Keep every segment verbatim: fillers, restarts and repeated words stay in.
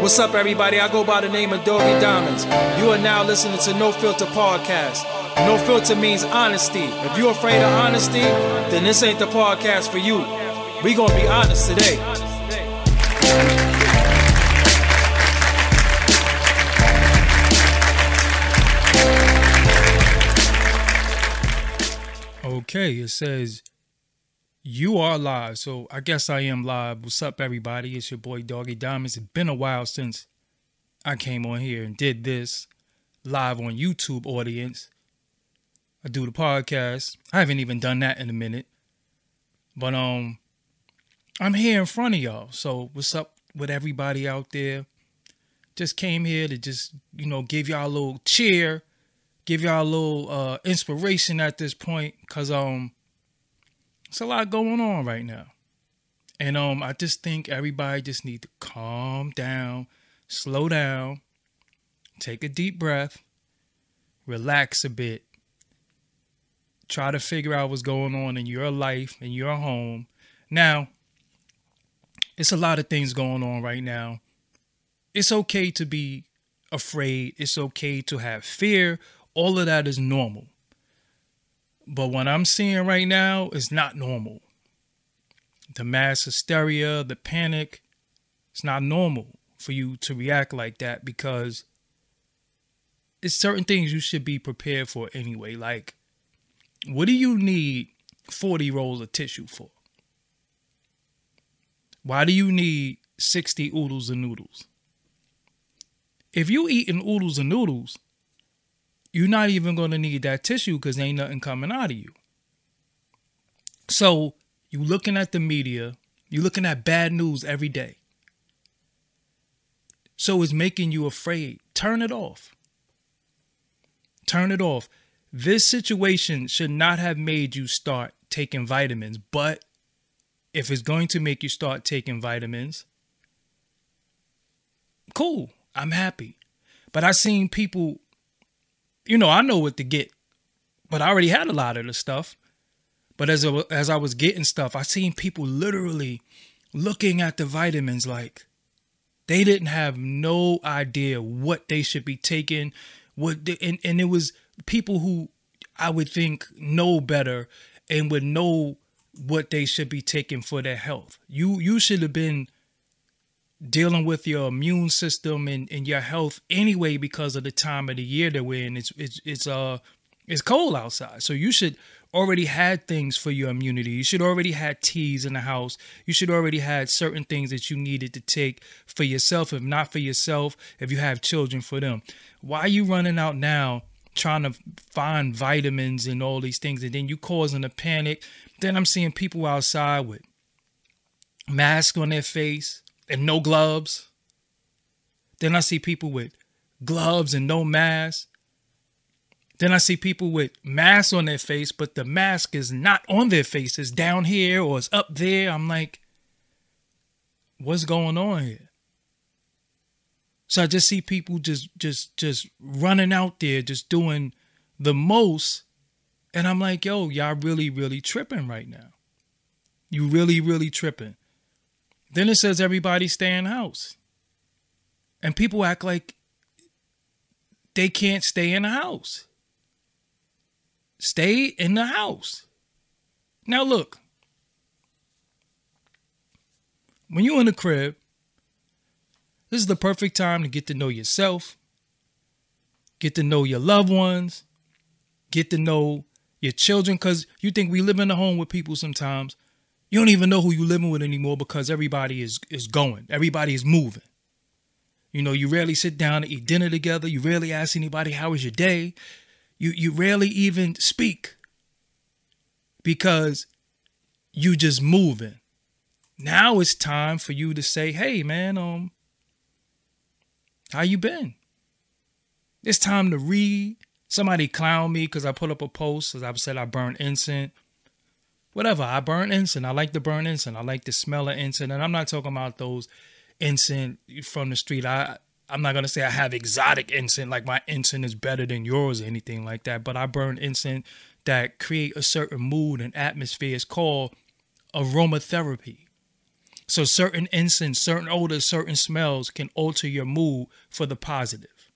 What's up, everybody? I go by the name of Doggy Diamonds. You are now listening to No Filter Podcast. No filter means honesty. If you're afraid of honesty, then this ain't the podcast for you. We gonna be honest today. Okay, it says you are live, so I guess I am live. What's up, everybody? It's your boy Doggy Diamonds. It's been a while since I came on here and did this live on YouTube audience. I do the podcast. I haven't even done that in a minute, but um, I'm here in front of y'all. So what's up with everybody out there? Just came here to just, you know, give y'all a little cheer, give y'all a little uh, inspiration at this point, cause um. It's a lot going on right now. And um, I just think everybody just need to calm down, slow down, take a deep breath, relax a bit. Try to figure out what's going on in your life, in your home. Now, it's a lot of things going on right now. It's okay to be afraid. It's okay to have fear. All of that is normal. But what I'm seeing right now is not normal. The mass hysteria, the panic, it's not normal for you to react like that because it's certain things you should be prepared for anyway. Like, what do you need forty rolls of tissue for? Why do you need sixty oodles of noodles? If you eating oodles of noodles, you're not even going to need that tissue because ain't nothing coming out of you. So you looking at the media, you're looking at bad news every day. So it's making you afraid. Turn it off. Turn it off. This situation should not have made you start taking vitamins. But if it's going to make you start taking vitamins, cool. I'm happy. But I seen people, you know, I know what to get, but I already had a lot of the stuff. But as I, as I was getting stuff, I seen people literally looking at the vitamins like they didn't have no idea what they should be taking. What they, and, and it was people who I would think know better and would know what they should be taking for their health. You you should have been dealing with your immune system and, and your health anyway because of the time of the year that we're in. It's it's it's uh it's cold outside. So you should already had things for your immunity. You should already had teas in the house. You should already had certain things that you needed to take for yourself. If not for yourself, if you have children, for them. Why are you running out now trying to find vitamins and all these things and then you causing a panic? Then I'm seeing people outside with masks on their face and no gloves. Then I see people with gloves and no mask. Then I see people with masks on their face, but the mask is not on their face. It's down here or it's up there. I'm like, what's going on here? So I just see people just, just, just running out there, just doing the most. And I'm like, yo, y'all really, really tripping right now. You really, really tripping. Then it says everybody stay in the house. And people act like they can't stay in the house. Stay in the house. Now look. When you're in the crib, this is the perfect time to get to know yourself. Get to know your loved ones. Get to know your children. Because you think we live in a home with people sometimes. You don't even know who you're living with anymore because everybody is, is going. Everybody is moving. You know, you rarely sit down and eat dinner together. You rarely ask anybody, how was your day? You you rarely even speak because you just moving. Now it's time for you to say, hey, man, um, how you been? It's time to read. Somebody clown me because I put up a post. As I've said, I burn incense. Whatever, I burn incense. I like to burn incense. I like the smell of incense. And I'm not talking about those incense from the street. I, I'm not going to say I have exotic incense, like my incense is better than yours or anything like that. But I burn incense that create a certain mood and atmosphere. It's called aromatherapy. So certain incense, certain odors, certain smells can alter your mood for the positive.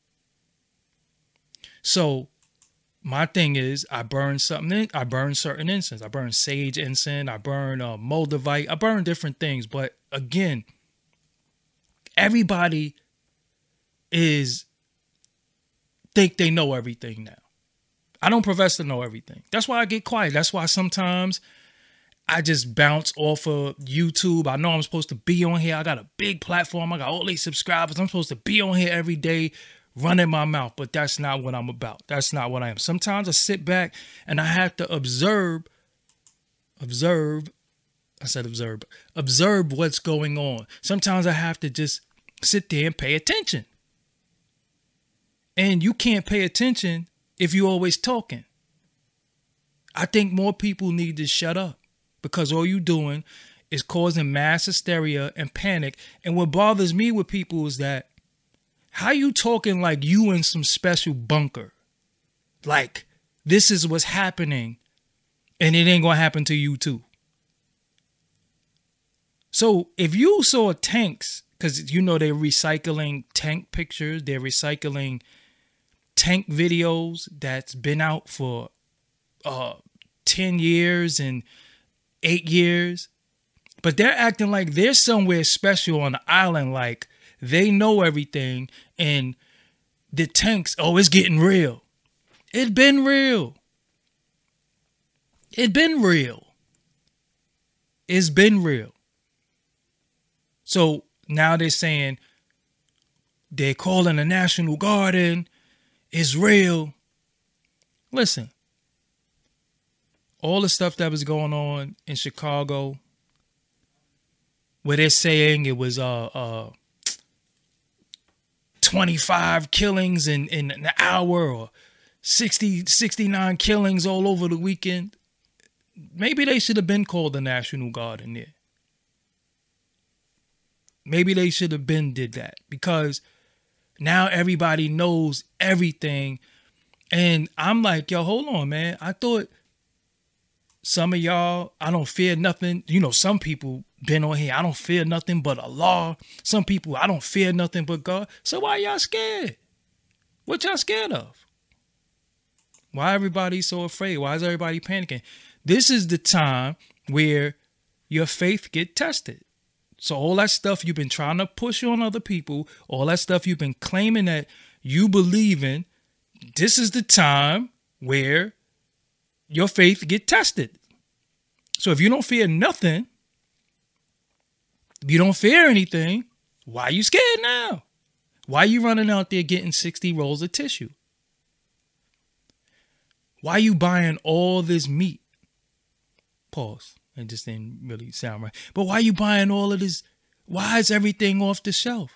So my thing is, I burn something. In, I burn certain incense. I burn sage incense. I burn uh, moldavite. I burn different things. But again, everybody is think they know everything now. I don't profess to know everything. That's why I get quiet. That's why sometimes I just bounce off of YouTube. I know I'm supposed to be on here. I got a big platform. I got all these subscribers. I'm supposed to be on here every day, running my mouth, but that's not what I'm about. That's not what I am. Sometimes I sit back and I have to observe, observe, I said observe, observe what's going on. Sometimes I have to just sit there and pay attention. And you can't pay attention if you're always talking. I think more people need to shut up, because all you're doing is causing mass hysteria and panic. And what bothers me with people is that, how you talking like you in some special bunker? Like this is what's happening and it ain't gonna happen to you too. So if you saw tanks, because you know they're recycling tank pictures, they're recycling tank videos that's been out for uh, ten years and eight years. But they're acting like they're somewhere special on the island, like they know everything. And the tanks, oh, it's getting real. It been real. It been real. It's been real. So now they're saying they're calling the National Guard in. It's real. Listen, all the stuff that was going on in Chicago, where they're saying it was uh, uh, twenty-five killings in, in an hour or sixty, sixty-nine killings all over the weekend, maybe they should have been called the National Guard in there. Maybe they should have been did that, because now everybody knows everything. And I'm like, yo, hold on, man. I thought some of y'all, I don't fear nothing. You know, some people been on here, I don't fear nothing but Allah. Some people, I don't fear nothing but God. So why y'all scared? What y'all scared of? Why everybody so afraid? Why is everybody panicking? This is the time where your faith get tested. So all that stuff you've been trying to push on other people, all that stuff you've been claiming that you believe in, this is the time where your faith get tested. So if you don't fear nothing, you don't fear anything, why are you scared now? Why are you running out there getting sixty rolls of tissue? Why are you buying all this meat? Pause. It just didn't really sound right. But why are you buying all of this? Why is everything off the shelf?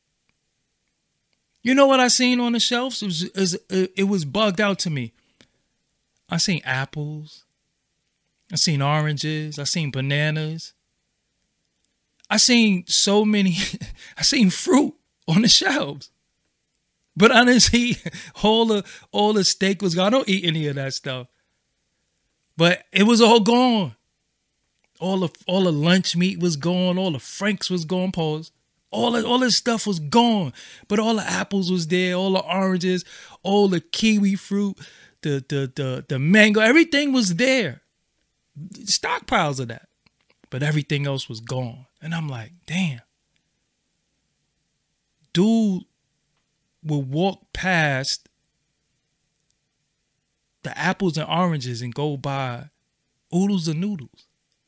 You know what I seen on the shelves? It was, it was, it was bugged out to me. I seen apples. I seen oranges. I seen bananas. I seen so many. I seen fruit on the shelves. But I didn't see all the, all the steak was gone. I don't eat any of that stuff. But it was all gone. All the all the lunch meat was gone. All the Franks was gone. Pause. All the, all this stuff was gone. But all the apples was there. All the oranges. All the kiwi fruit. The the the the mango. Everything was there. Stockpiles of that. But everything else was gone. And I'm like, damn. Dude will walk past the apples and oranges and go buy oodles and noodles.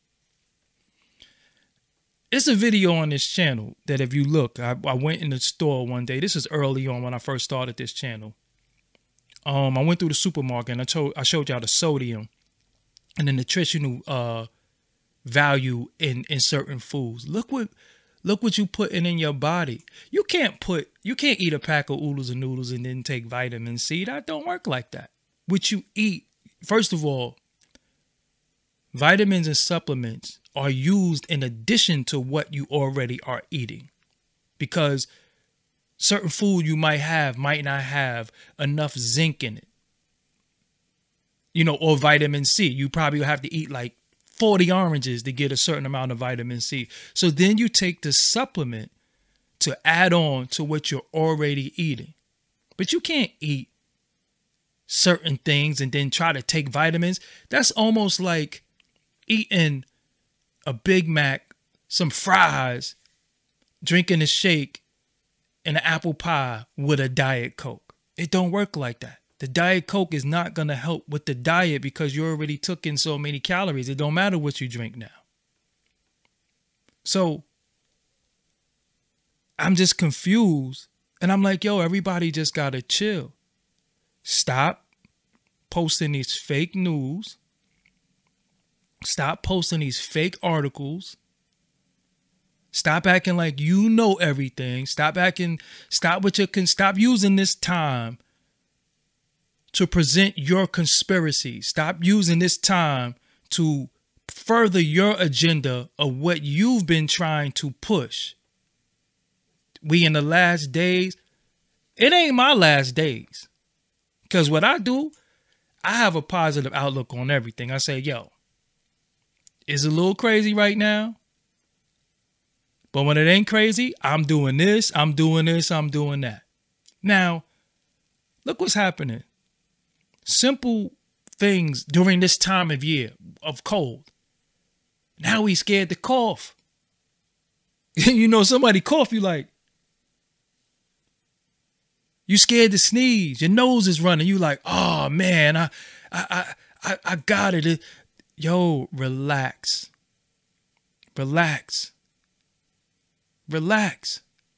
It's a video on this channel that if you look, I, I went in the store one day. This is early on when I first started this channel. Um, I went through the supermarket and I told I showed y'all the sodium and the nutritional uh value in, in certain foods. Look what look what you putting in your body. You can't put you can't eat a pack of oodles and noodles and then take vitamin C. That don't work like that. What you eat, first of all, vitamins and supplements are used in addition to what you already are eating, because certain food you might have might not have enough zinc in it, you know, or vitamin C. You probably have to eat like forty oranges to get a certain amount of vitamin C. So then you take the supplement to add on to what you're already eating. But you can't eat certain things and then try to take vitamins. That's almost like eating a Big Mac, some fries, drinking a shake, and an apple pie with a Diet Coke. It don't work like that. The Diet Coke is not going to help with the diet because you already took in so many calories. It don't matter what you drink now. So I'm just confused. And I'm like, yo, everybody just got to chill. Stop posting these fake news. Stop posting these fake articles. Stop acting like you know everything. Stop acting, stop what you can, stop using this time to present your conspiracy. Stop using this time to further your agenda of what you've been trying to push. We in the last days, it ain't my last days. Because what I do, I have a positive outlook on everything. I say, yo, it's a little crazy right now. But when it ain't crazy, I'm doing this, I'm doing this, I'm doing that. Now, look what's happening. Simple things during this time of year of cold. Now we scared to cough. You know, somebody cough, you like, you scared to sneeze. Your nose is running. You like, oh man, I, I, I, I got it. Yo, relax, relax, relax.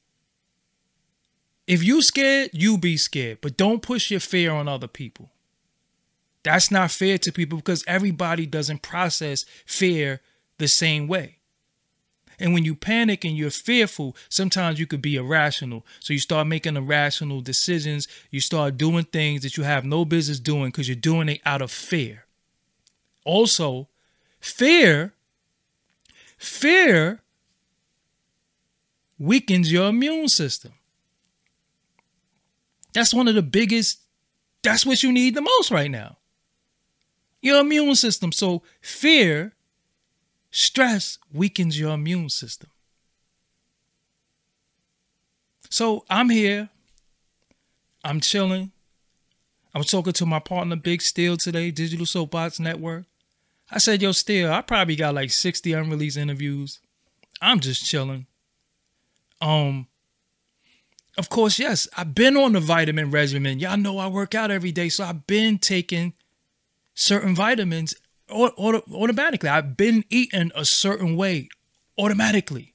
If you scared, you be scared, but don't push your fear on other people. That's not fair to people because everybody doesn't process fear the same way. And when you panic and you're fearful, sometimes you could be irrational. So you start making irrational decisions. You start doing things that you have no business doing because you're doing it out of fear. Also, fear, fear weakens your immune system. That's one of the biggest, that's what you need the most right now. Your immune system. So fear, stress weakens your immune system. So I'm here. I'm chilling. I was talking to my partner, Big Steel, today, Digital Soapbox Network. I said, yo, Steel, I probably got like sixty unreleased interviews. I'm just chilling. Um, of course, yes, I've been on the vitamin regimen. Y'all know I work out every day, so I've been taking certain vitamins auto- automatically. I've been eating a certain way automatically.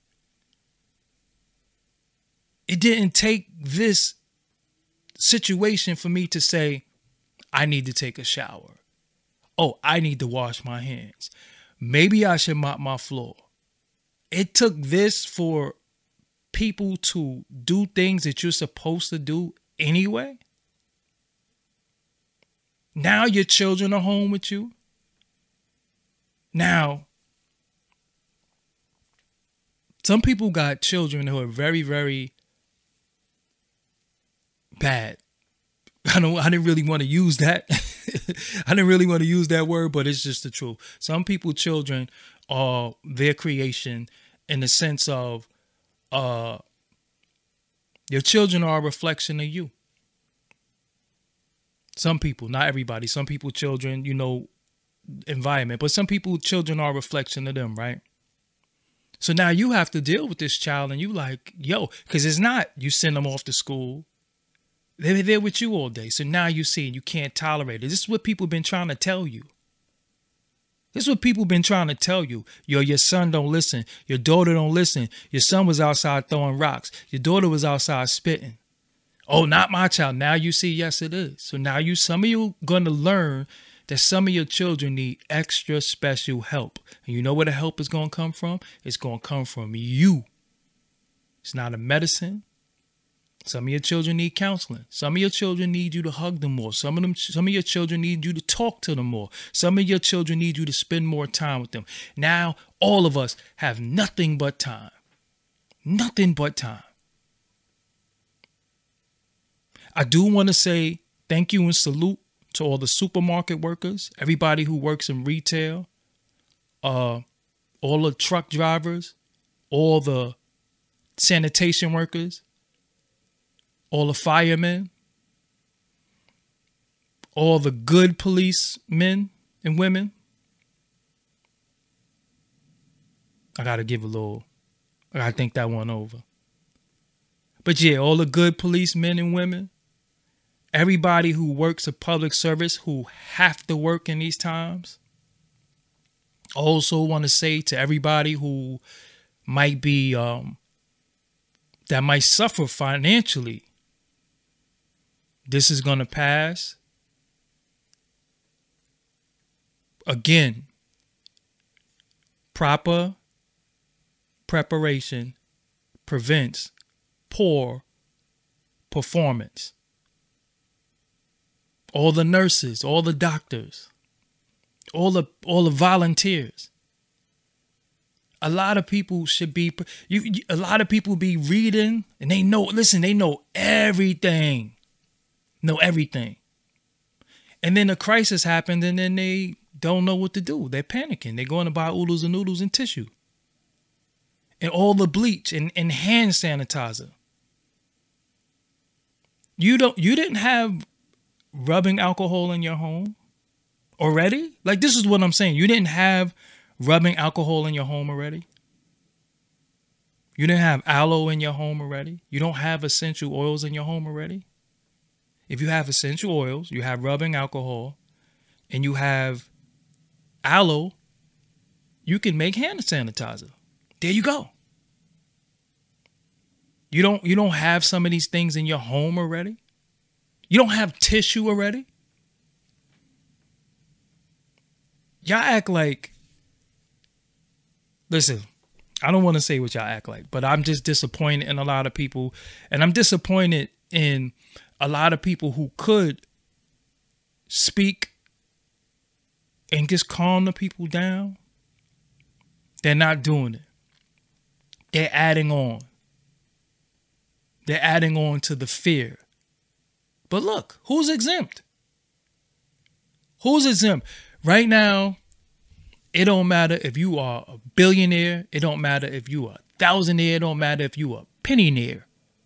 It didn't take this situation for me to say, I need to take a shower. Oh, I need to wash my hands. Maybe I should mop my floor. It took this for people to do things that you're supposed to do anyway. Now your children are home with you. Now, some people got children who are very, very bad. I don't I didn't really want to use that. I didn't really want to use that word, but it's just the truth. Some people, children are their creation in the sense of uh your children are a reflection of you. Some people, not everybody. Some people, children, you know, environment. But some people, children are a reflection of them, right? So now you have to deal with this child and you like, yo, because it's not you send them off to school. They're there with you all day. So now you see you can't tolerate it. This is what people been trying to tell you. This is what people been trying to tell you. Yo, your son don't listen. Your daughter don't listen. Your son was outside throwing rocks. Your daughter was outside spitting. Oh, not my child. Now you see, yes, it is. So now you, some of you going to learn that some of your children need extra special help. And you know where the help is going to come from? It's going to come from you. It's not a medicine. Some of your children need counseling. Some of your children need you to hug them more. Some of them, some of your children need you to talk to them more. Some of your children need you to spend more time with them. Now, all of us have nothing but time. Nothing but time. I do want to say thank you and salute to all the supermarket workers, everybody who works in retail, uh, all the truck drivers, all the sanitation workers, all the firemen, all the good policemen and women. I got to give a little, I got to think that one over. But yeah, all the good policemen and women, everybody who works a public service who have to work in these times. Also want to say to everybody who might be, um, that might suffer financially, this is going to pass. Again, proper preparation prevents poor performance. All the nurses, all the doctors, all the all the volunteers. A lot of people should be you, you a lot of people be reading and they know, listen, they know everything. Know everything. And then a crisis happened and then they don't know what to do. They're panicking. They're going to buy oodles and noodles and tissue. And all the bleach and, and hand sanitizer. You don't you didn't have rubbing alcohol in your home already? Like, this is what I'm saying. You didn't have rubbing alcohol in your home already? You didn't have aloe in your home already? You don't have essential oils in your home already? If you have essential oils, you have rubbing alcohol, and you have aloe, you can make hand sanitizer. There you go. You don't you don't have some of these things in your home already? You don't have tissue already? Y'all act like, listen, I don't want to say what y'all act like, but I'm just disappointed in a lot of people. And I'm disappointed in a lot of people who could speak and just calm the people down. They're not doing it. They're adding on. They're adding on to the fear. But look, who's exempt? Who's exempt? Right now, it don't matter if you are a billionaire. It don't matter if you are a thousandaire. It don't matter if you are a pennynaire.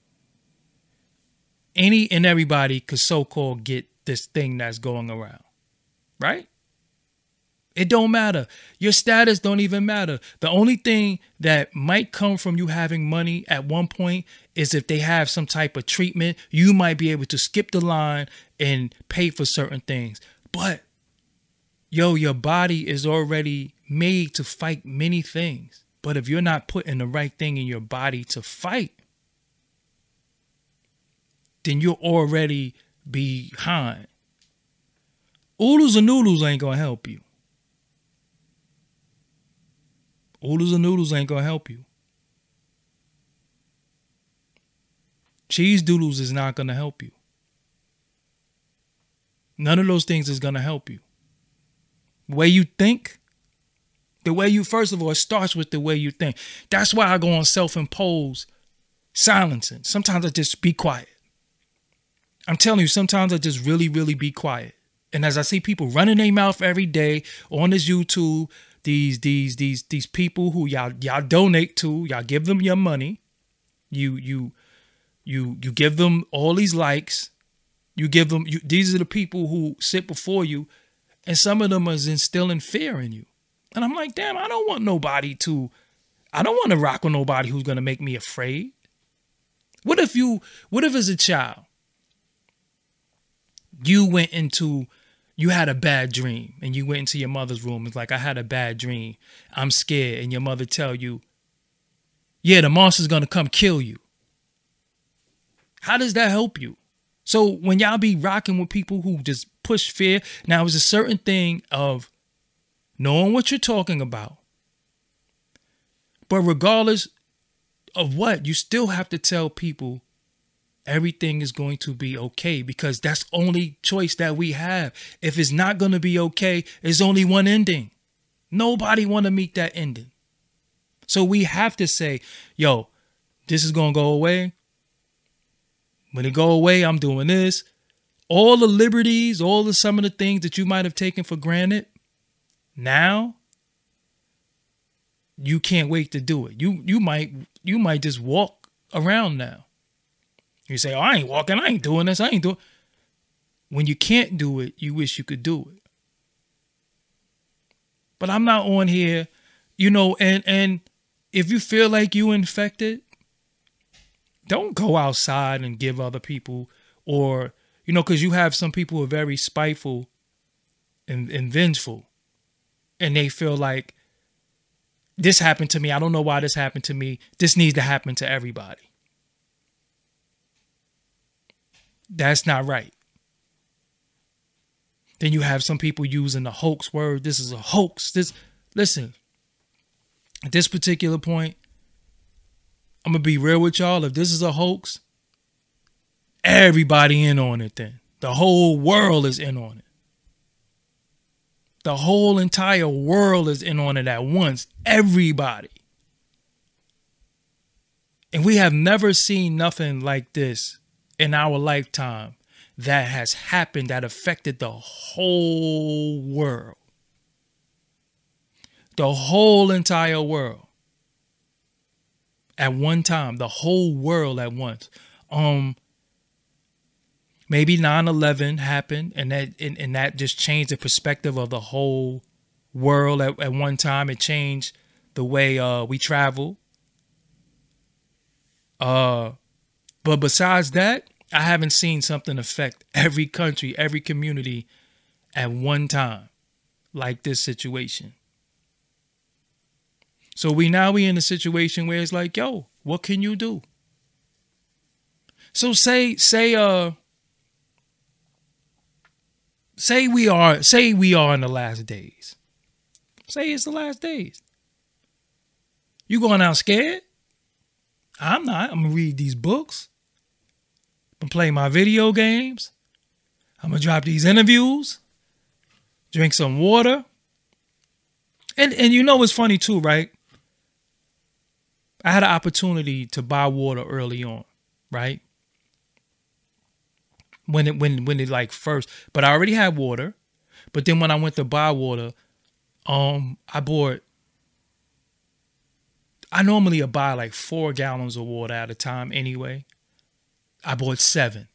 Any and everybody could so-called get this thing that's going around. Right? It don't matter. Your status don't even matter. The only thing that might come from you having money at one point is if they have some type of treatment, you might be able to skip the line and pay for certain things. But, yo, your body is already made to fight many things. But if you're not putting the right thing in your body to fight, then you're already behind. Oodles and noodles ain't going to help you. Oodles and noodles ain't going to help you. Cheese doodles is not going to help you. None of those things is going to help you. The way you think, the way you, first of all, it starts with the way you think. That's why I go on self-imposed silencing. Sometimes I just be quiet. I'm telling you, sometimes I just really, really be quiet. And as I see people running their mouth every day on this YouTube, These these these these people who y'all y'all donate to, y'all give them your money, you you you you give them all these likes, you give them you, these are the people who sit before you, and some of them is instilling fear in you. And I'm like, damn, I don't want nobody to, I don't want to rock with nobody who's gonna make me afraid. What if you, what if as a child, you went into You had a bad dream and you went into your mother's room. It's like, I had a bad dream. I'm scared. And your mother tell you, yeah, the monster's going to come kill you. How does that help you? So when y'all be rocking with people who just push fear, now it's a certain thing of knowing what you're talking about. But regardless of what, you still have to tell people everything is going to be okay, because that's the only choice that we have. If it's not going to be okay, there's only one ending. Nobody want to meet that ending. So we have to say, yo, this is going to go away. When it go away, I'm doing this. All the liberties, all the some of the things that you might have taken for granted, now you can't wait to do it. You you might you might just walk around now. You say, oh, I ain't walking, I ain't doing this, I ain't doing. When you can't do it, you wish you could do it. But I'm not on here, you know, and and if you feel like you infected, don't go outside and give other people, or, you know, because you have some people who are very spiteful and, and vengeful. And they feel like, this happened to me. I don't know why this happened to me. This needs to happen to everybody. That's not right. Then you have some people using the hoax word. This is a hoax. This, listen, at this particular point, I'm going to be real with y'all. If this is a hoax, everybody in on it then. The whole world is in on it. The whole entire world is in on it at once. Everybody. And we have never seen nothing like this in our lifetime that has happened that affected the whole world. The whole entire world. At one time. The whole world at once. Um, maybe nine eleven happened, and that and, and that just changed the perspective of the whole world at, at one time. It changed the way uh, we travel. Uh, but besides that, I haven't seen something affect every country, every community at one time like this situation. So we now we in a situation where it's like, yo, what can you do? So say, say, uh, say we are, say we are in the last days. Say it's the last days. You going out scared? I'm not. I'm gonna read these books. I'm gonna play my video games. I'm gonna drop these interviews. Drink some water. And and you know what's funny too, right? I had an opportunity to buy water early on, right? When it when when it like first, but I already had water. But then when I went to buy water, um, I bought. I normally buy like four gallons of water at a time anyway. I bought seven.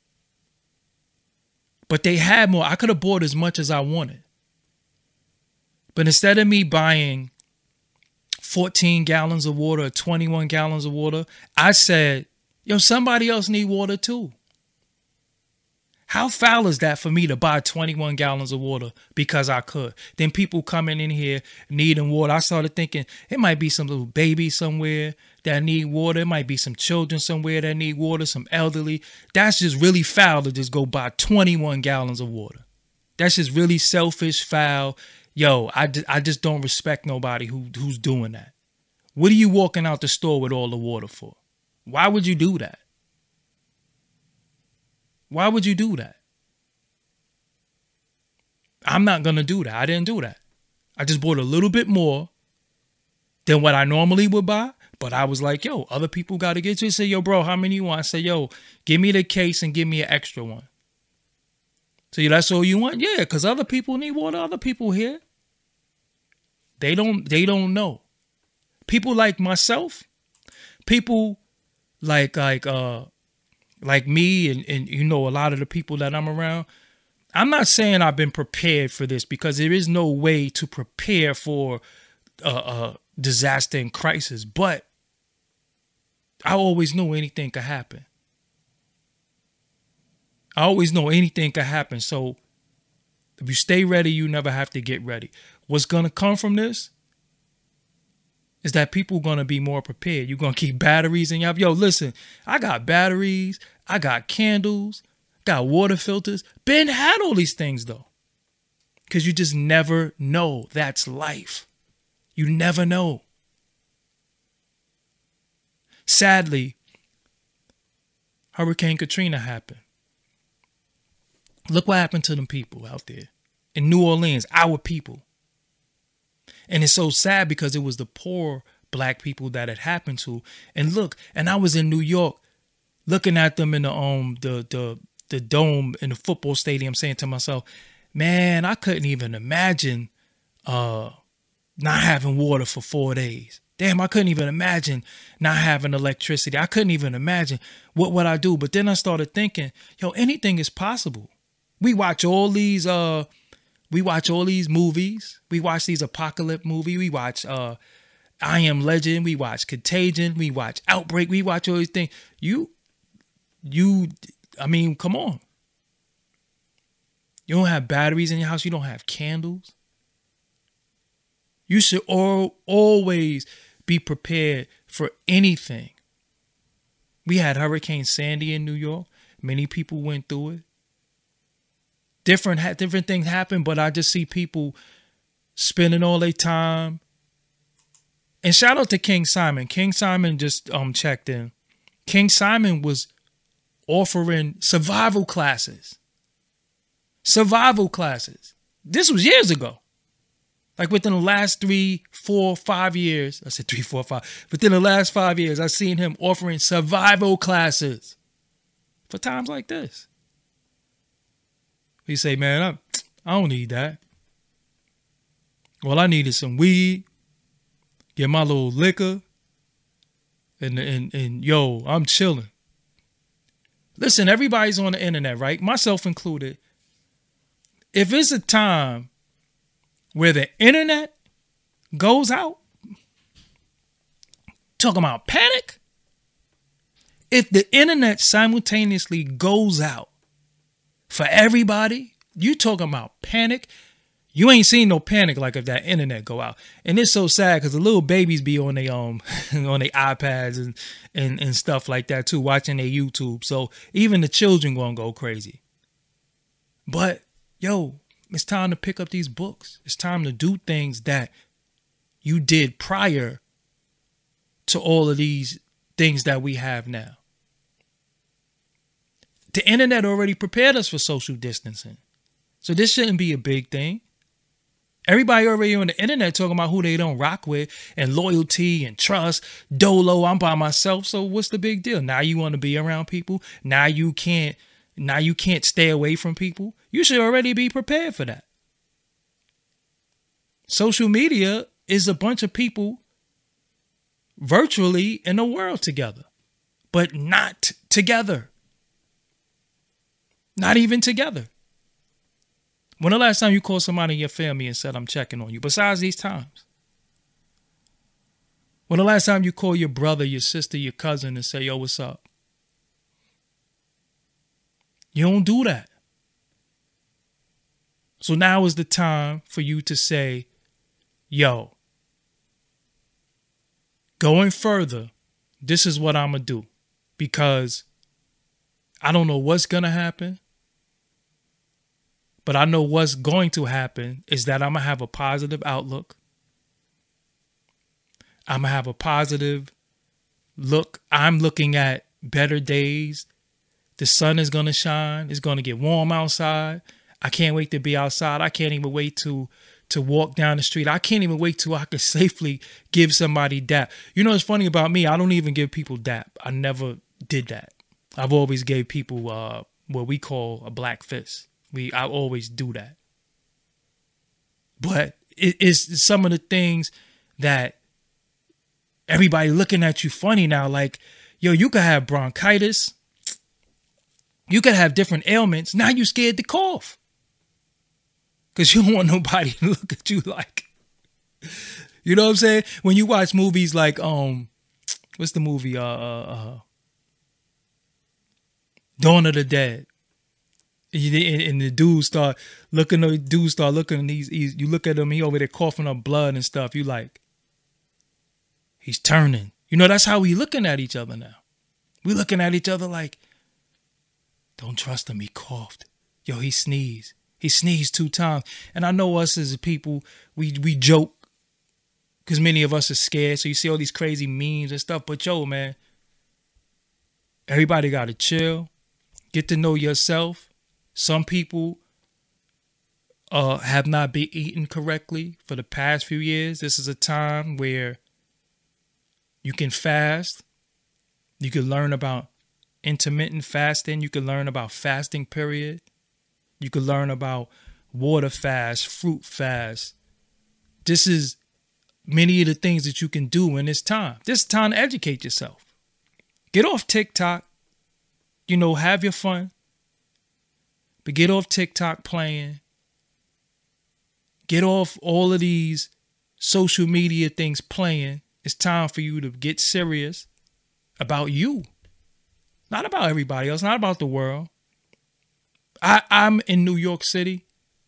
But they had more. I could have bought as much as I wanted. But instead of me buying fourteen gallons of water, twenty-one gallons of water, I said, yo, somebody else need water too. How foul is that for me to buy twenty-one gallons of water because I could? Then people coming in here needing water. I started thinking it might be some little baby somewhere that need water. It might be some children somewhere that need water, some elderly. That's just really foul to just go buy twenty-one gallons of water. That's just really selfish, foul. Yo, I, I just don't respect nobody who who's doing that. What are you walking out the store with all the water for? Why would you do that? Why would you do that? I'm not going to do that. I didn't do that. I just bought a little bit more than what I normally would buy. But I was like, yo, other people got to get you. Say, yo, bro, how many you want? I say, yo, give me the case and give me an extra one. So yeah, that's all you want? Yeah, because other people need water. Other people here. They don't, they don't know. People like myself, people like, like, uh, like me and, and, you know, a lot of the people that I'm around, I'm not saying I've been prepared for this because there is no way to prepare for a, a disaster and crisis. But I always knew anything could happen. I always know anything could happen. So if you stay ready, you never have to get ready. What's going to come from this is that people are going to be more prepared. You're going to keep batteries in your, yo, listen, I got batteries. I got candles, got water filters. Ben had all these things though. Because you just never know. That's life. You never know. Sadly, Hurricane Katrina happened. Look what happened to them people out there in New Orleans, our people. And it's so sad because it was the poor black people that it happened to. And look, and I was in New York looking at them in the um the the the dome in the football stadium, saying to myself, man, I couldn't even imagine uh not having water for four days. Damn, I couldn't even imagine not having electricity. I couldn't even imagine what would I do. But then I started thinking, yo, anything is possible. We watch all these uh we watch all these movies. We watch these apocalypse movies. We watch uh I Am Legend. We watch Contagion. We watch Outbreak. We watch all these things. You you I mean, come on. You don't have batteries in your house. You don't have candles. You should all, always be prepared for anything. We had Hurricane Sandy in New York. Many people went through it. Different, different things happen, but I just see people spending all their time. And shout out to King Simon. King Simon just um checked in. King Simon was offering survival classes. Survival classes. This was years ago. Like within the last three, four, five years. I said three, four, five. Within the last five years, I've seen him offering survival classes for times like this. He say, man, I, I don't need that. Well, I needed some weed, get my little liquor, and, and, and yo, I'm chilling. Listen, everybody's on the internet, right? Myself included. If it's a time where the internet goes out, talking about panic, if the internet simultaneously goes out for everybody, you talking about panic, you ain't seen no panic like if that internet go out. And it's so sad because the little babies be on their um on their iPads and, and, and stuff like that too, watching their YouTube. So even the children gonna go crazy. But yo, it's time to pick up these books. It's time to do things that you did prior to all of these things that we have now. The internet already prepared us for social distancing. So this shouldn't be a big thing. Everybody already on the internet talking about who they don't rock with and loyalty and trust. Dolo, I'm by myself. So what's the big deal? Now you want to be around people. Now you can't. Now you can't stay away from people. You should already be prepared for that. Social media is a bunch of people virtually in the world together, but not together. Not even together. When the last time you called somebody in your family and said, I'm checking on you, besides these times? When the last time you called your brother, your sister, your cousin and say, yo, what's up? You don't do that. So now is the time for you to say, yo, going further, this is what I'm going to do. Because I don't know what's going to happen. But I know what's going to happen is that I'm going to have a positive outlook. I'm going to have a positive look. I'm looking at better days. The sun is going to shine. It's going to get warm outside. I can't wait to be outside. I can't even wait to to walk down the street. I can't even wait till I can safely give somebody dap. You know what's funny about me? I don't even give people dap. I never did that. I've always gave people uh, what we call a black fist. We I always do that. But it, it's some of the things that everybody looking at you funny now. Like, yo, you could have bronchitis. You could have different ailments. Now you scared to cough. Because you don't want nobody to look at you like, you know what I'm saying? When you watch movies like, um, what's the movie? Uh, uh, uh Dawn of the Dead. And, and the dude start looking, the dude start looking, and he's, he's, you look at him, he over there coughing up blood and stuff. You like, he's turning. You know, that's how we looking at each other now. We looking at each other like, don't trust him, he coughed. Yo, he sneezed. He sneezed two times. And I know us as people, we we joke because many of us are scared. So you see all these crazy memes and stuff. But yo, man, everybody got to chill. Get to know yourself. Some people uh, have not been eating correctly for the past few years. This is a time where you can fast. You can learn about intermittent fasting. You can learn about fasting period. You can learn about water fast, fruit fast. This is many of the things that you can do in this time. This is time to educate yourself. Get off TikTok. You know, have your fun. But get off TikTok playing. Get off all of these social media things playing. It's time for you to get serious about you. Not about everybody else, not about the world. I, I'm in New York City.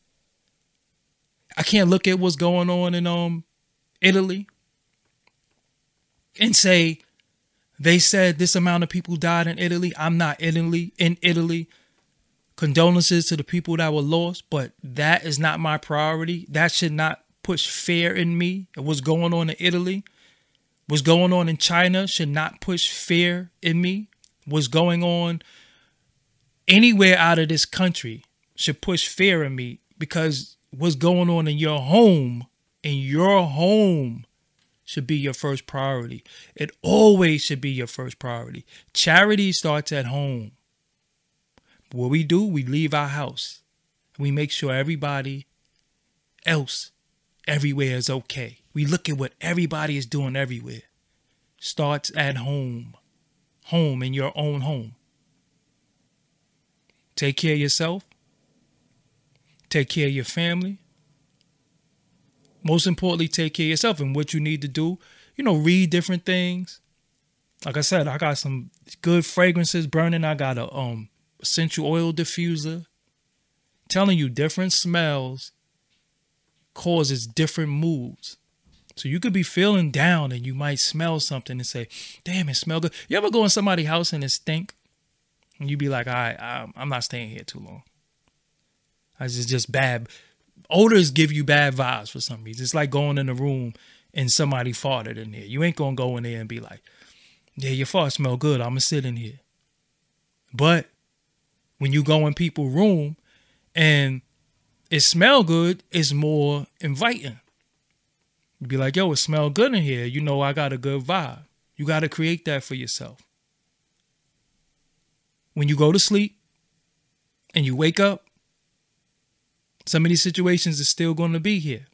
I can't look at what's going on in um Italy and say they said this amount of people died in Italy. I'm not Italy in Italy. Condolences to the people that were lost, but that is not my priority. That should not push fear in me. What's going on in Italy, what's going on in China should not push fear in me. What's going on anywhere out of this country should push fear in me, because what's going on in your home, in your home should be your first priority. It always should be your first priority. Charity starts at home. What we do, we leave our house. We make sure everybody else everywhere is okay. We look at what everybody is doing everywhere. Starts at home. Home, in your own home. Take care of yourself. Take care of your family. Most importantly, take care of yourself. And what you need to do, you know, read different things. Like I said, I got some good fragrances burning. I got a um essential oil diffuser. Telling you, different smells causes different moods. So you could be feeling down and you might smell something and say, damn, it smells good. You ever go in somebody's house and it stink? And you be like, all right, I'm not staying here too long. It's just bad. Odors give you bad vibes for some reason. It's like going in a room and somebody farted in there. You ain't going to go in there and be like, yeah, your fart smell good. I'm going to sit in here. But when you go in people's room and it smell good, it's more inviting. You be like, yo, it smell good in here. You know, I got a good vibe. You got to create that for yourself. When you go to sleep and you wake up, some of these situations are still going to be here.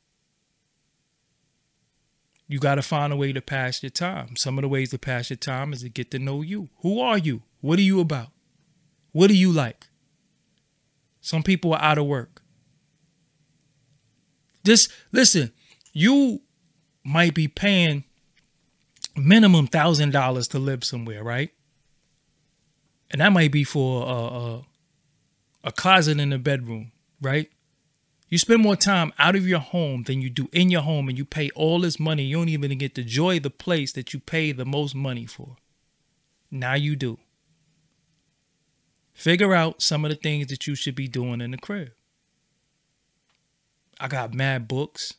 You got to find a way to pass your time. Some of the ways to pass your time is to get to know you. Who are you? What are you about? What do you like? Some people are out of work. Just listen, you might be paying minimum one thousand dollars to live somewhere, right? And that might be for a, a, a closet in a bedroom, right? You spend more time out of your home than you do in your home, and you pay all this money. You don't even get to enjoy the place that you pay the most money for. Now you do. Figure out some of the things that you should be doing in the crib. I got mad books.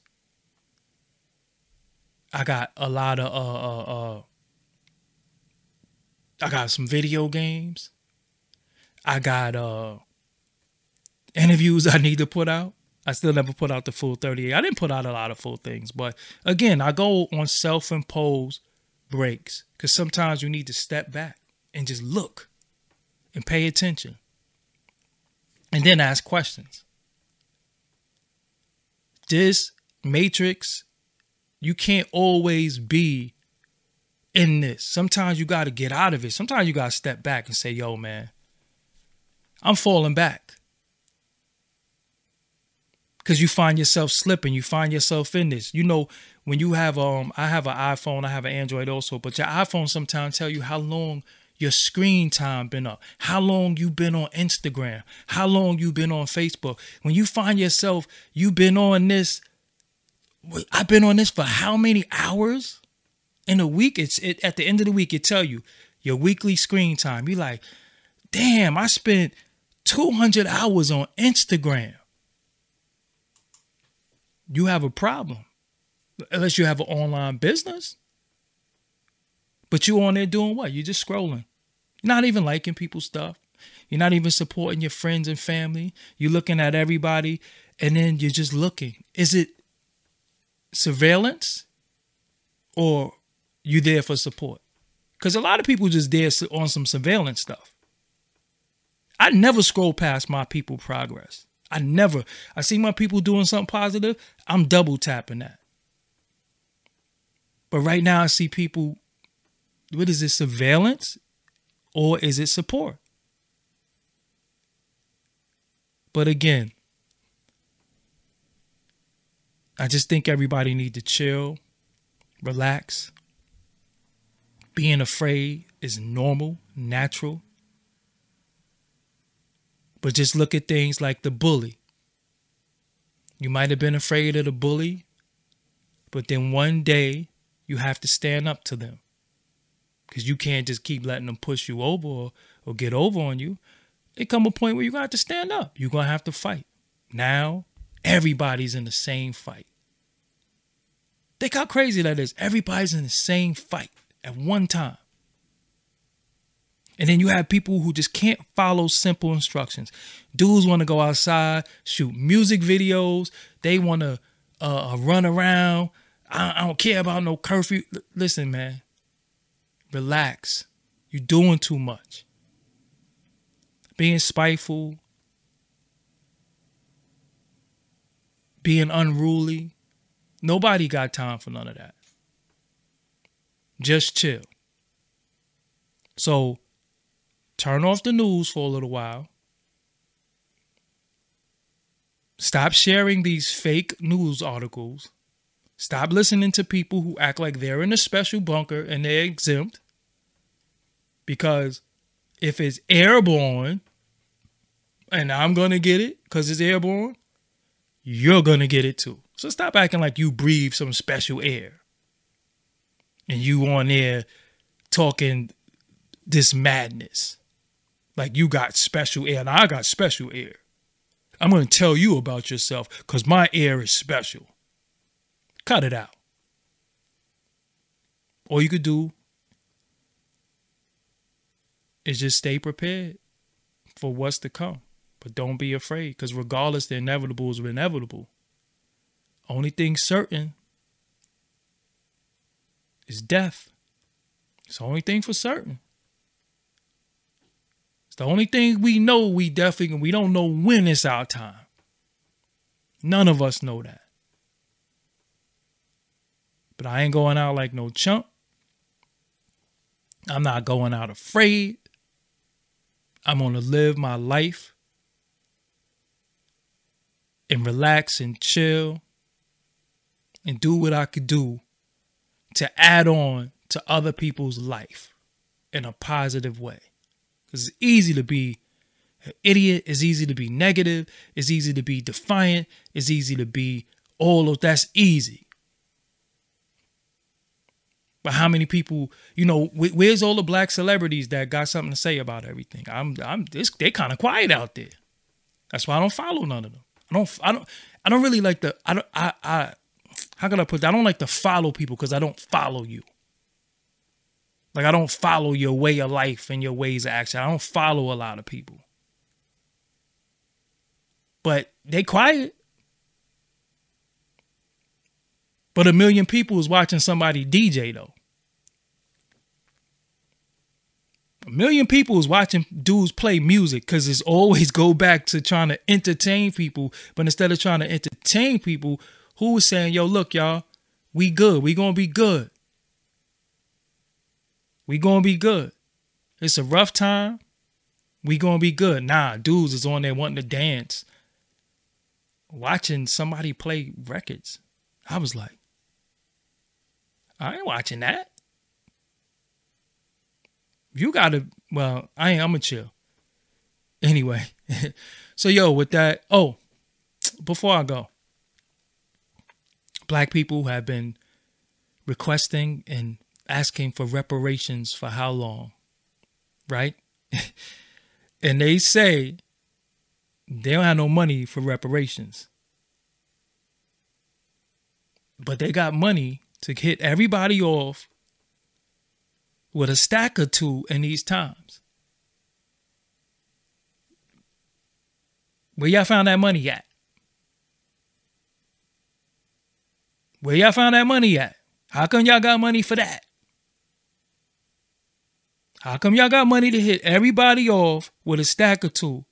I got a lot of, uh, uh, uh, I got some video games. I got uh, interviews I need to put out. I still never put out the full thirty-eight. I didn't put out a lot of full things. But again, I go on self-imposed breaks because sometimes you need to step back and just look and pay attention and then ask questions. This matrix, you can't always be in this. Sometimes you got to get out of it. Sometimes you got to step back and say, yo, man, I'm falling back. Because you find yourself slipping. You find yourself in this. You know, when you have, um, I have an iPhone, I have an Android also, but your iPhone sometimes tell you how long your screen time been up, how long you been on Instagram, how long you been on Facebook. When you find yourself, you've been on this, I've been on this for how many hours in a week? It's it, at the end of the week, it tell you your weekly screen time. You like, damn, I spent two hundred hours on Instagram. You have a problem. Unless you have an online business. But you on there doing what? You're just scrolling. You're not even liking people's stuff. You're not even supporting your friends and family. You're looking at everybody and then you're just looking. Is it surveillance or you there for support? Because a lot of people just there on some surveillance stuff. I never scroll past my people progress. I never. I see my people doing something positive. I'm double tapping that. But right now I see people, what is this, surveillance or is it support? But again, I just think everybody need to chill, relax. Being afraid is normal, natural. But just look at things like the bully. You might have been afraid of the bully, but then one day you have to stand up to them. Because you can't just keep letting them push you over or, or get over on you. It come a point where you're going to have to stand up. You're going to have to fight. Now, everybody's in the same fight. Think how crazy that is. Everybody's in the same fight at one time. And then you have people who just can't follow simple instructions. Dudes want to go outside, shoot music videos. They want to uh, run around. I, I don't care about no curfew. L- listen, man. Relax. You're doing too much. Being spiteful. Being unruly. Nobody got time for none of that. Just chill. So, turn off the news for a little while. Stop sharing these fake news articles. Stop listening to people who act like they're in a special bunker and they're exempt. Because if it's airborne, and I'm going to get it because it's airborne, you're going to get it too. So stop acting like you breathe some special air. And you on there talking this madness. Like you got special air and I got special air. I'm going to tell you about yourself because my air is special. Cut it out. All you could do is just stay prepared for what's to come. But don't be afraid because regardless, the inevitable is inevitable. Only thing certain is death. It's the only thing for certain. It's the only thing we know we definitely, we don't know when it's our time. None of us know that. But I ain't going out like no chump. I'm not going out afraid. I'm going to live my life and relax and chill and do what I could do to add on to other people's life in a positive way. Because it's easy to be an idiot. It's easy to be negative. It's easy to be defiant. It's easy to be all of that's easy. But how many people, you know, where's all the black celebrities that got something to say about everything? I'm, I'm, this, they kind of quiet out there. That's why I don't follow none of them. I don't, I don't, I don't really like the, I don't, I, I, how can I put that? I don't like to follow people because I don't follow you. Like I don't follow your way of life and your ways of action. I don't follow a lot of people. But they quiet. But a million people is watching somebody D J though. A million people is watching dudes play music because it's always go back to trying to entertain people. But instead of trying to entertain people, who was saying, yo, look, y'all, we good. We gonna be good. We gonna be good. It's a rough time. We gonna be good. Nah, dudes is on there wanting to dance. Watching somebody play records. I was like, I ain't watching that. You gotta, well, I ain't, I'm gonna chill. Anyway, so yo, with that, oh, before I go, black people have been requesting and asking for reparations for how long, right? And they say they don't have no money for reparations. But they got money to hit everybody off with a stack or two in these times. Where y'all found that money at? Where y'all found that money at? How come y'all got money for that? How come y'all got money to hit everybody off with a stack or two?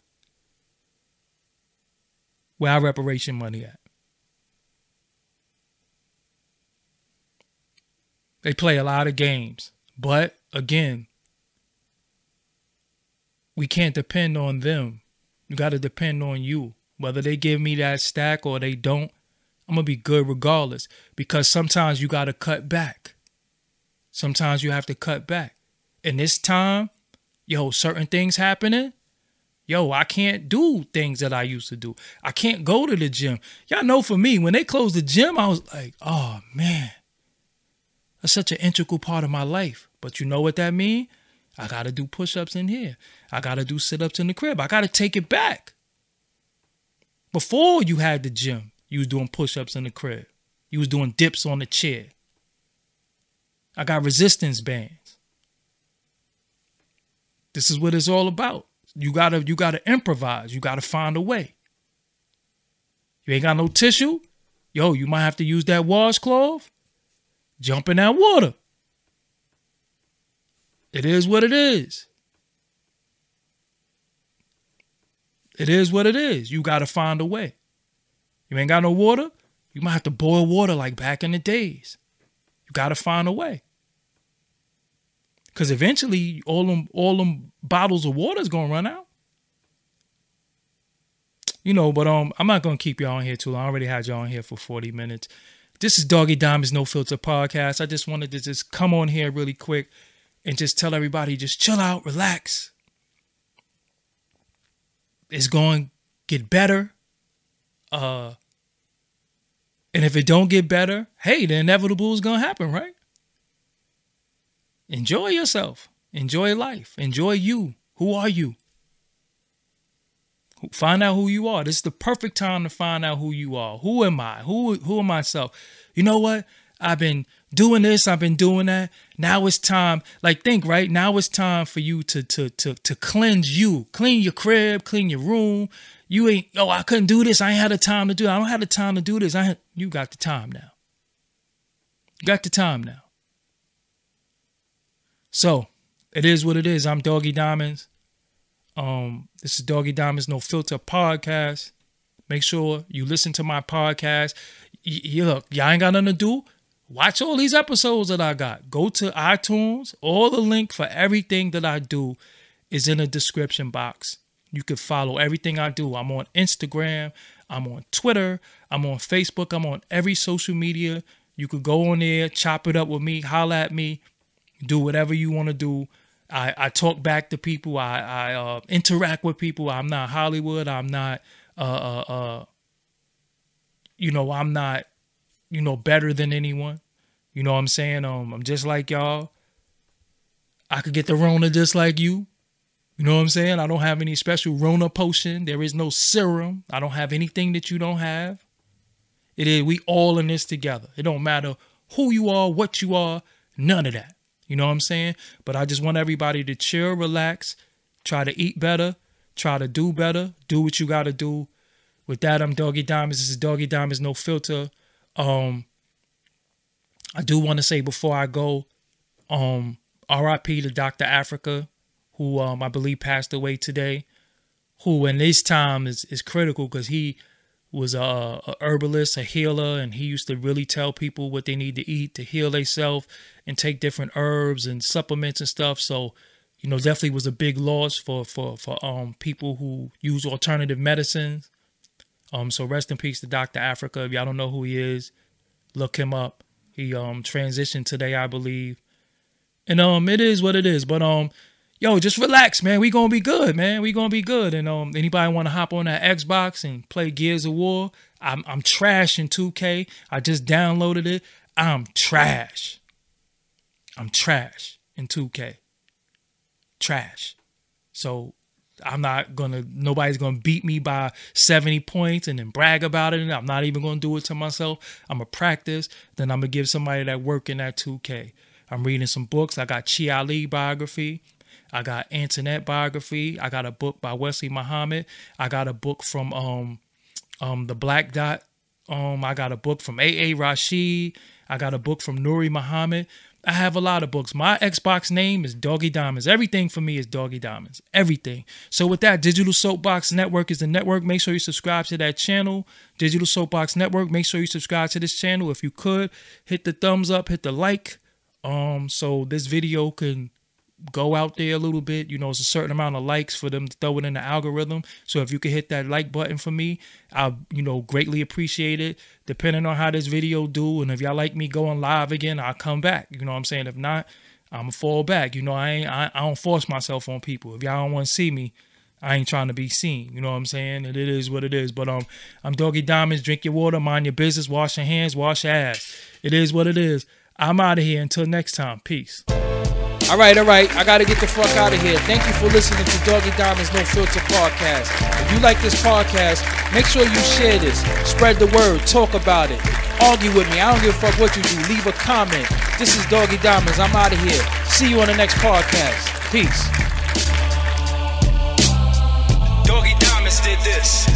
Where our reparation money at? They play a lot of games. But again, we can't depend on them. You got to depend on you. Whether they give me that stack or they don't, I'm going to be good regardless. Because sometimes you got to cut back. Sometimes you have to cut back. And this time, yo, certain things happening. Yo, I can't do things that I used to do. I can't go to the gym. Y'all know for me, when they closed the gym, I was like, oh, man. That's such an integral part of my life. But you know what that means? I got to do push-ups in here. I got to do sit-ups in the crib. I got to take it back. Before you had the gym, you was doing push-ups in the crib. You was doing dips on the chair. I got resistance bands. This is what it's all about. You gotta, you gotta improvise. You gotta find a way. You ain't got no tissue? Yo, you might have to use that washcloth. Jump in that water. It is what it is. It is what it is. You gotta find a way. You ain't got no water? You might have to boil water like back in the days. You gotta find a way. Because eventually, all them, all them bottles of water is going to run out. You know, but um, I'm not going to keep y'all on here too long. I already had y'all on here for forty minutes. This is Doggy Diamonds No Filter Podcast. I just wanted to just come on here really quick and just tell everybody, just chill out, relax. It's going to get better. Uh, and if it don't get better, hey, the inevitable is going to happen, right? Enjoy yourself. Enjoy life. Enjoy you. Who are you? Find out who you are. This is the perfect time to find out who you are. Who am I? Who, who am myself? You know what? I've been doing this. I've been doing that. Now it's time. Like, think, right? Now it's time for you to, to, to, to cleanse you. Clean your crib. Clean your room. You ain't, oh, I couldn't do this. I ain't had the time to do it. I don't have the time to do this. I had, you got the time now. You got the time now. So, it is what it is. I'm Doggy Diamonds. Um, this is Doggy Diamonds No Filter Podcast. Make sure you listen to my podcast. Y- y- look, y'all ain't got nothing to do. Watch all these episodes that I got. Go to iTunes. All the link for everything that I do is in the description box. You can follow everything I do. I'm on Instagram. I'm on Twitter. I'm on Facebook. I'm on every social media. You could go on there, chop it up with me, holla at me. Do whatever you want to do. I, I talk back to people. I, I uh, interact with people. I'm not Hollywood. I'm not, uh, uh, uh, you know, I'm not, you know, better than anyone. You know what I'm saying? Um, I'm just like y'all. I could get the Rona just like you. You know what I'm saying? I don't have any special Rona potion. There is no serum. I don't have anything that you don't have. It is, we all in this together. It don't matter who you are, what you are, none of that. You know what I'm saying? But I just want everybody to chill, relax, try to eat better, try to do better, do what you got to do. With that, I'm Doggy Diamonds. This is Doggy Diamonds No Filter. Um, I do want to say before I go, um, R I P to Doctor Africa, who um, I believe passed away today, who in this time is, is critical because he was a, a herbalist, a healer, and he used to really tell people what they need to eat to heal themselves and take different herbs and supplements and stuff. So, you know, definitely was a big loss for for for um people who use alternative medicines. Um, so rest in peace to Doctor Africa. If y'all don't know who he is, look him up. He um transitioned today, I believe, and um it is what it is. But um. Yo, just relax, man. We gonna be good, man. We gonna be good. And um, anybody want to hop on that Xbox and play Gears of War? I'm I'm trash in two K. I just downloaded it. I'm trash. I'm trash in two K. Trash. So I'm not gonna. Nobody's gonna beat me by seventy points and then brag about it. And I'm not even gonna do it to myself. I'm gonna practice. Then I'm gonna give somebody that work in that two K. I'm reading some books. I got Chi Ali biography. I got Antoinette biography. I got a book by Wesley Muhammad. I got a book from um, um, the Black Dot. Um, I got a book from A A. Rashid. I got a book from Nuri Muhammad. I have a lot of books. My Xbox name is Doggy Diamonds. Everything for me is Doggy Diamonds. Everything. So with that, Digital Soapbox Network is the network. Make sure you subscribe to that channel. Digital Soapbox Network. Make sure you subscribe to this channel. If you could, hit the thumbs up, hit the like. Um, so this video can go out there a little bit. You know, it's a certain amount of likes for them to throw it in the algorithm. So if you could hit that like button for me, I'll, you know, greatly appreciate it. Depending on how this video do, and if y'all like me going live again, I'll come back. You know what I'm saying? If not, I'm gonna fall back. You know, I ain't, I, I don't force myself on people. If y'all don't want to see me, I ain't trying to be seen. You know what I'm saying? And it is what it is. But um, I'm Doggy Diamonds. Drink your water, mind your business, wash your hands, wash your ass. It is what it is. I'm out of here. Until next time. Peace. All right, all right. I got to get the fuck out of here. Thank you for listening to Doggy Diamonds No Filter Podcast. If you like this podcast, make sure you share this. Spread the word. Talk about it. Argue with me. I don't give a fuck what you do. Leave a comment. This is Doggy Diamonds. I'm out of here. See you on the next podcast. Peace. Doggy Diamonds did this.